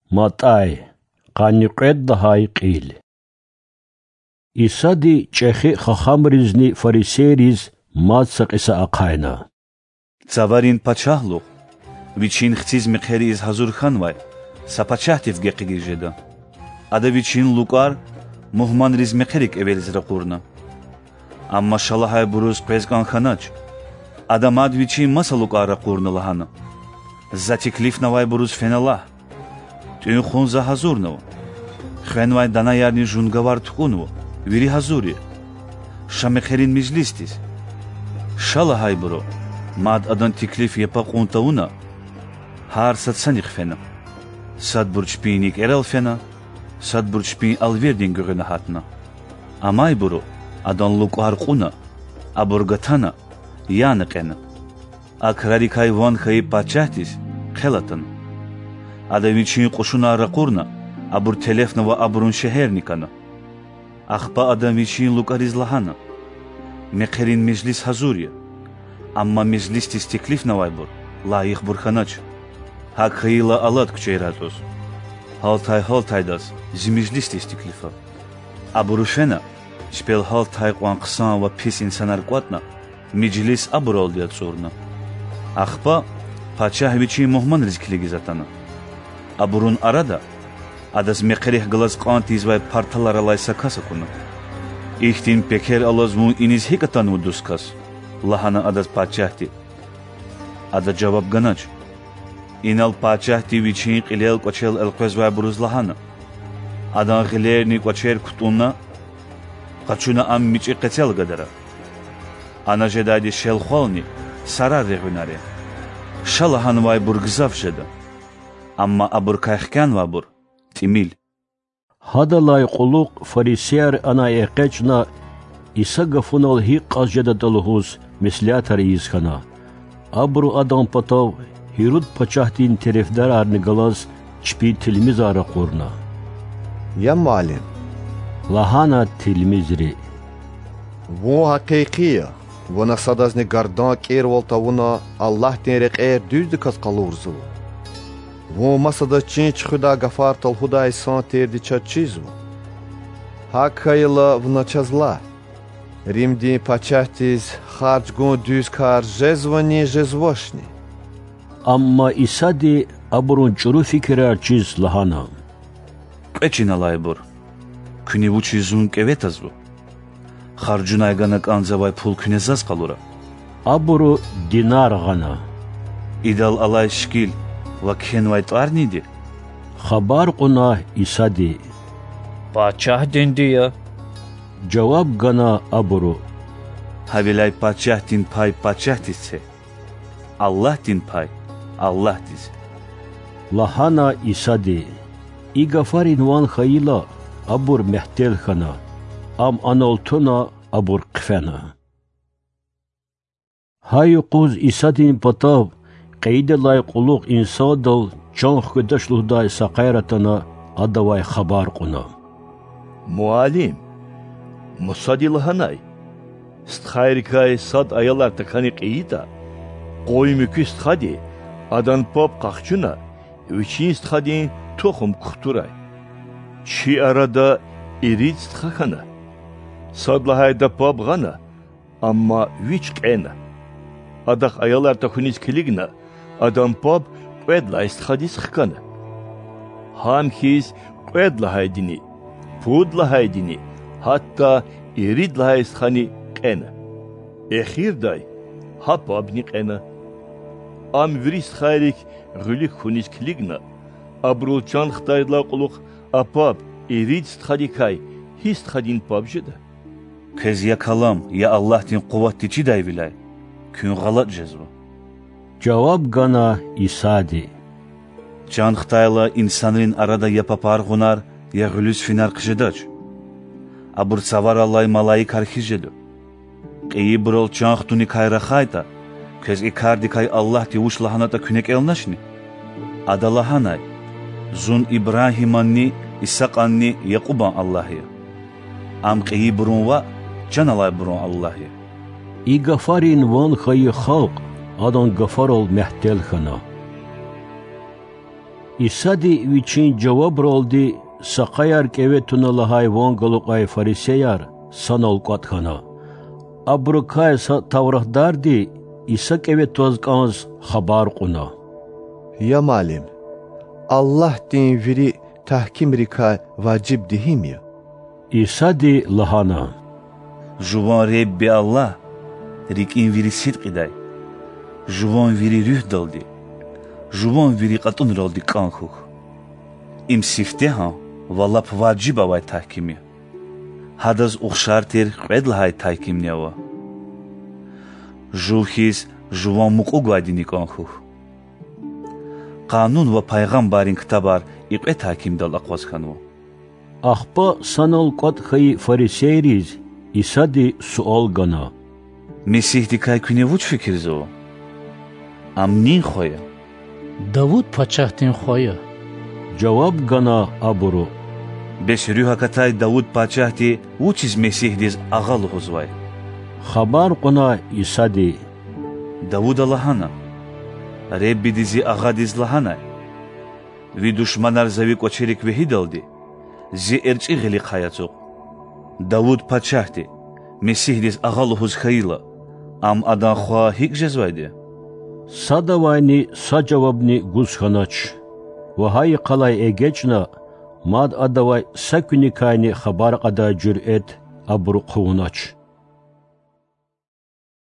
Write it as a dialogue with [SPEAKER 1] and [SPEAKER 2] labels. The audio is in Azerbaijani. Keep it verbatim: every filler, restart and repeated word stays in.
[SPEAKER 1] Матай, Каникъеддахай Қил. Исади чехи хахамризни фарисериз мацақ иса ақайна.
[SPEAKER 2] Цаварин пачахлу, вичин хциз михери из Хазурханвай, сапачахтив геқиги жеда. Ада вичин лукар, мухман риз михерик эвелиз рақурна. Амма шалахай буруз пезган ханач. Ада мад вичин маса лукар рақурна лахана. Затиклиф навай буруз фенала. Тюн хун за Хазурнау. Хвенвай дана ярни жунгавар тхуну, вири Хазури. Шамихерин мижлистис. Шалахай буру. Мад адан тиклиф епа қунтауна, хар сад саних фена. Сад бурчпиник эрал фена, сад бурчпин алвердин гүгіна хатна. Амай буру, адан лук арқуна, абургатана, яны қена. Акрарикай ван хай пачахтис, қелатан. Адавичин қушуна рақурна, абур телефнава абурун шехерникана. Ахпа адавичин лук аризлахана. Мекерин межлис Хазурия. Амма мезлисти стеклиф навайбур, лаих бурханач. Хак хаила алат кчейратус. Халтай халтайдас, зимежлисти стеклифа. Абурушена, шпел халтай қуан қысан ва пис инсанар қуатна, миджлис абурол дия цурна. Ахпа, пачах вичи мухман ризкилиги затана. Абурун арада, адас меқерих глаз қант извай парталара лайса касакуна. Ихтин пекер алазмун иниз хикатану дускас. Лахана адас пачахти. Ада джаваб ганач. Инал пачахти вичин қилел қочел элқвезвай буруз лахана. Адан ғилерни қочер кутунна, қачуна ам мичи қецел гадара. Ана жедади шел холни, сарар регунаре. Шалахан вай бур гзав жеда. Амма абур кайхкан ва бур, тимил.
[SPEAKER 1] Хадалай қулуқ фарисер ана еқечна Иса гафунал хи қазжада далухуз мислятар изхана. Абру адам патав хируд пачахтин терефдар арни галаз чпи тилмиз ара қурна.
[SPEAKER 3] Я малин.
[SPEAKER 1] Лахана тилмизри.
[SPEAKER 3] Во хақиқия. Вона садазни гардан кер волтавуна Аллах тенрек эр дүзді каз қалурзу. Во масада чинч худа гафар тал худа исан терди чачизу. Хақайла вначазла. Римди пачахтиз харджгун дюз кар жезвани жезвошни.
[SPEAKER 1] Амма Исади абурун чуру фикрар чиз лахана.
[SPEAKER 2] Квечина лайбур. Күни вучи зун кеветазу. Харджунай гана канзавай пул күнезаз қалура.
[SPEAKER 1] Абуру динар гана.
[SPEAKER 2] Идал алай шкил ва кенвай тарниди.
[SPEAKER 1] Хабар куна Исади.
[SPEAKER 4] Пачах диндия.
[SPEAKER 1] Cevap gana aburu.
[SPEAKER 2] Havilay pachahtin pay pachahtise. Allah din pay, Allah diz.
[SPEAKER 1] Lahana Isadi. İgafarin van hayla abur mehtel khana. Am analtuna abur qfana. Hayquz Isadin patav qeydalay quluq insadal canxıdaşluhday saqayratana adavay xabar quna.
[SPEAKER 5] Mualim Musadi lahanay. Stxayrikay sad ayalar takani qiyita. Qoy mükü stxadi. Adan pop qaqçuna. Üçün stxadin toxum kuxturay. Çi arada irid stxakana. Sad lahayda pop gana. Amma viç qena. Adaq ayalar takunis kiligna. Adan pop qedla stxadi sxkana. Ham khiz qedla haydini. Pudla haydini. Hatta irid lahayst khani qena. Ekhirday hap abni qena. Am virist khayrik ghulik khunis kligna. Abrulchan xtayla quluq apab irid khadikay hist khadin pabjeda.
[SPEAKER 2] Kez ya kalam ya Allah din quvvati çi dayvilay. Kün galat jezvu.
[SPEAKER 1] Cevap gana Isadi.
[SPEAKER 2] Can xtayla insanın arada yapapar gunar ya gülüs finar qjadaç. Abur savar Allahy malayik arxijedu. Qi brol chanxtuni kayra khayta. Kez ikardi kay Allah di uş lahanata künek elnaşni. Adalahanay. Zun İbrahim anni, İshaq anni, Yaquban Allah'ya. Am qi brun va can alay brun Allah'ya.
[SPEAKER 1] İgafarin van hayı xalq adan gafar ol mehtel khana. İsadi viçin cevap roldi sakayar kevetuna lahay vongaluk ay fariseyar sanol qatkana. Abrukay sa tavrahdardi İsa kevetuz kanz habar quna.
[SPEAKER 3] Ya malim, Allah din viri tahkim rika vacib dihim ya.
[SPEAKER 1] İsadi lahana.
[SPEAKER 2] Juvan Rebbi Allah, rikin viri sidq iday. Juvan viri rüh daldi. Juvan viri qatun roldi kankhuk. İm sifte ha, vallap vacib avay tahkimi. Hadaz uxşar ter qedlahay tahkimni ava. Juhiz juvan muqu gwadini kankhuk. Qanun va payg'ambarin kitabar iqe tahkim dal aqvaz khanwa.
[SPEAKER 1] Ахпа санал qat khayi fariseyriz İsadi sual gana.
[SPEAKER 2] Mesih dikay küne vuç fikirzi o. Amnin khoya.
[SPEAKER 6] Davud paçahtin xoya.
[SPEAKER 1] Cevap gana aburu.
[SPEAKER 2] Besürü hakatay Davud paçahti vuçiz Mesih diz ağalı huzvay.
[SPEAKER 1] Habar quna İsadi.
[SPEAKER 2] Davud Allahana. Rebbi dizi ağa diz lahana. Vi düşmanar zavik oçerik ve hidaldi. Zi erçi gili khayatsuk. Davud paçahti. Mesih diz ağalı huz khayla. Am adan khwa hik jezvaydi.
[SPEAKER 1] Sadavayni sa cevabni guzhanaç. Vahay qalay egeçna mad adavay sakünikayni habar qada cüret abru qunaç.